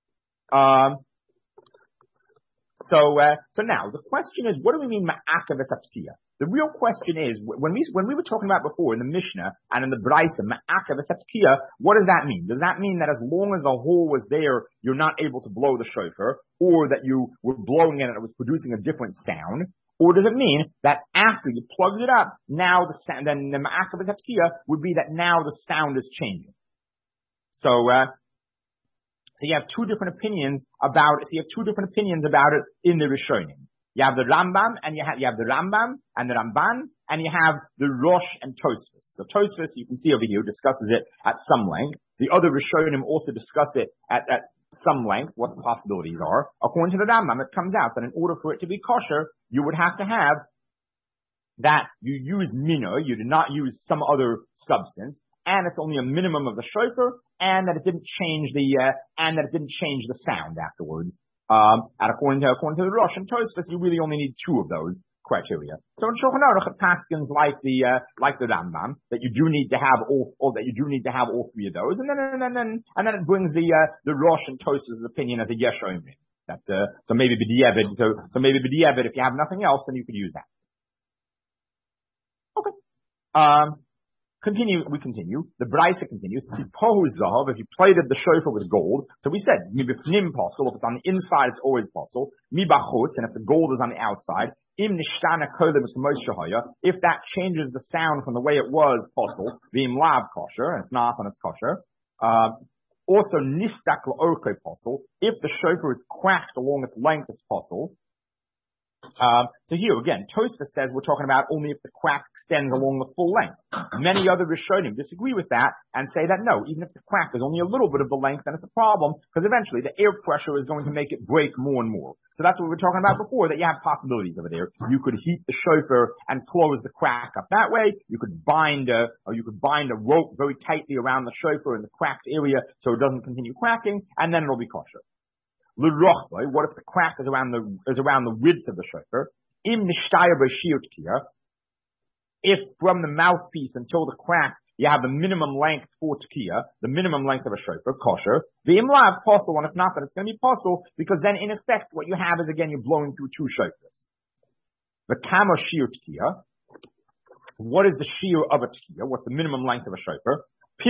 So now the question is, what do we mean ma'akav esaptiya? The real question is, when we were talking about before in the Mishnah and in the Braisa, ma'akav esaptiya, what does that mean? Does that mean that as long as the hole was there, you're not able to blow the shofar, or that you were blowing it and it was producing a different sound? Or does it mean that after you plugged it up, now the sound, then the ma'akav hetkiya would be that now the sound is changing? So you have two different opinions about it. So you have two different opinions about it in the Rishonim. You have the Rambam and you have the Rambam and the Ramban, and you have the Rosh and Tosfos. So Tosfos, you can see over here, discusses it at some length. The other Rishonim also discuss it at some length, what the possibilities are. According to the Rambam, it comes out that in order for it to be kosher, you would have to have that you use minor, you did not use some other substance, and it's only a minimum of the shofar, and that it didn't change the sound afterwards. And according to the Rosh and Tosfos, you really only need two of those criteria. So in Shulchan Aruch, it paskins like the Rambam, that you do need to have all three of those, and then it brings the Rosh and Tosfos' opinion as a yesh omrim. That so maybe b'di'evid, if you have nothing else, then you could use that. Okay. We continue. The Braisa continues. Tzipohu zahav, if you plated the shofar with gold. So we said, mibifnim possible. If it's on the inside, it's always possible. Mibachutz, and if the gold is on the outside. Im nishtana kolim shahaya. If that changes the sound from the way it was possible, v'im lav kosher, and if not, then it's kosher. Also, nistak la'orke possible. If the shofar is cracked along its length, it's possible. So here again, Tosfos says we're talking about only if the crack extends along the full length. Many other Rishonim disagree with that and say that no, even if the crack is only a little bit of the length, then it's a problem because eventually the air pressure is going to make it break more and more. So that's what we were talking about before, that you have possibilities over there. You could heat the shofar and close the crack up that way. You could bind a rope very tightly around the shofar in the cracked area so it doesn't continue cracking, and then it'll be kosher. What if the crack is around the width of the shofar? If from the mouthpiece until the crack you have the minimum length for tekiya, the minimum length of a shofar, kosher. The imlav possible, and if not, then it's going to be possible, because then in effect what you have is again you're blowing through two shofars. The kama shir tekiya. What is the shir of a tekiya? What's the minimum length of a shofar?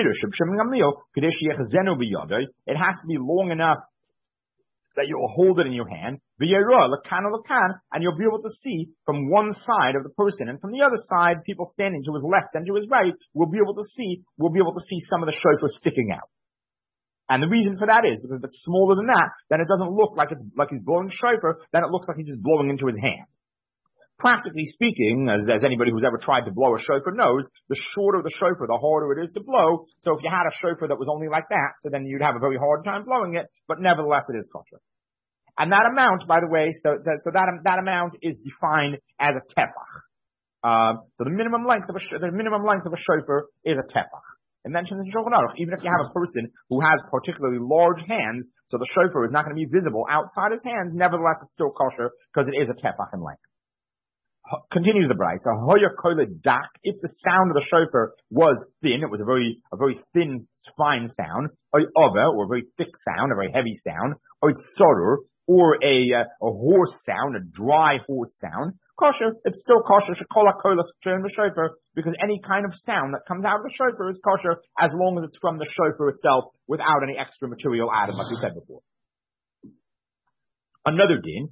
It has to be long enough that you'll hold it in your hand, and you'll be able to see from one side of the person, and from the other side, people standing to his left and to his right will be able to see some of the shofar sticking out. And the reason for that is because if it's smaller than that, then it doesn't look like he's blowing shofar, then it looks like he's just blowing into his hand. Practically speaking, as anybody who's ever tried to blow a shofar knows, the shorter the shofar, the harder it is to blow. So if you had a shofar that was only like that, so then you'd have a very hard time blowing it, but nevertheless it is kosher. And that amount, by the way, that amount is defined as a tefach. So the minimum length of a shofar is a tefach. It mentions in Shulchan Aruch, even if you have a person who has particularly large hands, so the shofar is not going to be visible outside his hands, nevertheless it's still kosher because it is a tefach in length. Continues the Braisa. If the sound of the shofar was thin, it was a very thin, fine sound, or a very thick sound, a very heavy sound, or a hoarse sound, a dry hoarse sound, kosher. It's still kosher. Because any kind of sound that comes out of the shofar is kosher as long as it's from the shofar itself without any extra material added, like we said before. Another din.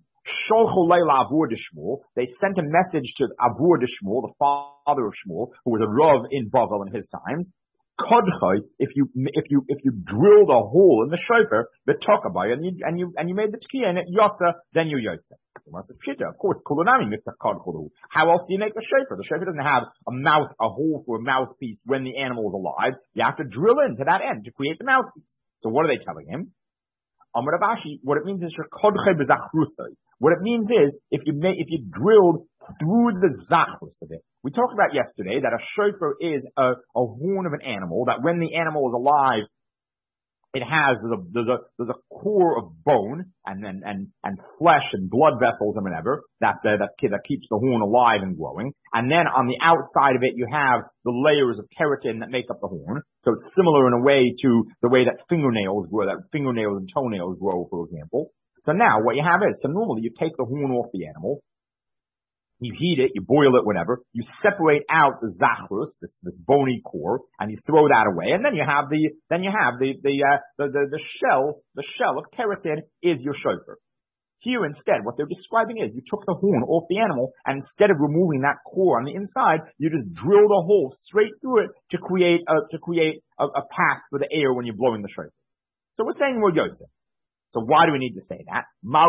They sent a message to Avur de Shmuel, the father of Shmuel, who was a Rav in Bavel in his times. If you drilled a hole in the shofar, the tokabay, and you made the tekiya in it, yotza, then you yotza. Of course, how else do you make the shofar? The shofar doesn't have a hole for a mouthpiece when the animal is alive. You have to drill into that end to create the mouthpiece. So what are they telling him? Amar Rav Ashi, what it means is what it means is if you drilled through the zachrus of it. We talked about yesterday that a shofar is a horn of an animal, that when the animal is alive, it has there's a core of bone and flesh and blood vessels and whatever that keeps the horn alive and growing. And then on the outside of it, you have the layers of keratin that make up the horn. So it's similar in a way to the way that fingernails and toenails grow, for example. So now what you have is, so normally you take the horn off the animal, you heat it, you boil it, whatever, you separate out the zachrus, this bony core, and you throw that away, and then you have the shell of keratin is your shofar. Here instead, what they're describing is you took the horn off the animal, and instead of removing that core on the inside, you just drilled a hole straight through it to create a path for the air when you're blowing the shofar. So we're saying we're Yosef. So why do we need to say that?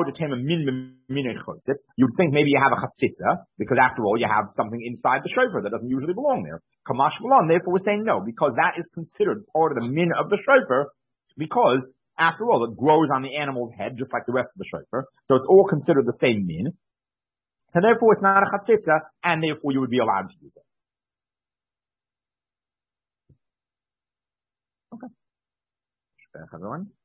You'd think maybe you have a chatzitza, because after all, you have something inside the shofar that doesn't usually belong there. Kamash Malon, therefore we're saying no, because that is considered part of the min of the shofar, because after all, it grows on the animal's head, just like the rest of the shofar. So it's all considered the same min. So therefore it's not a chatzitza, and therefore you would be allowed to use it. Okay. Everyone.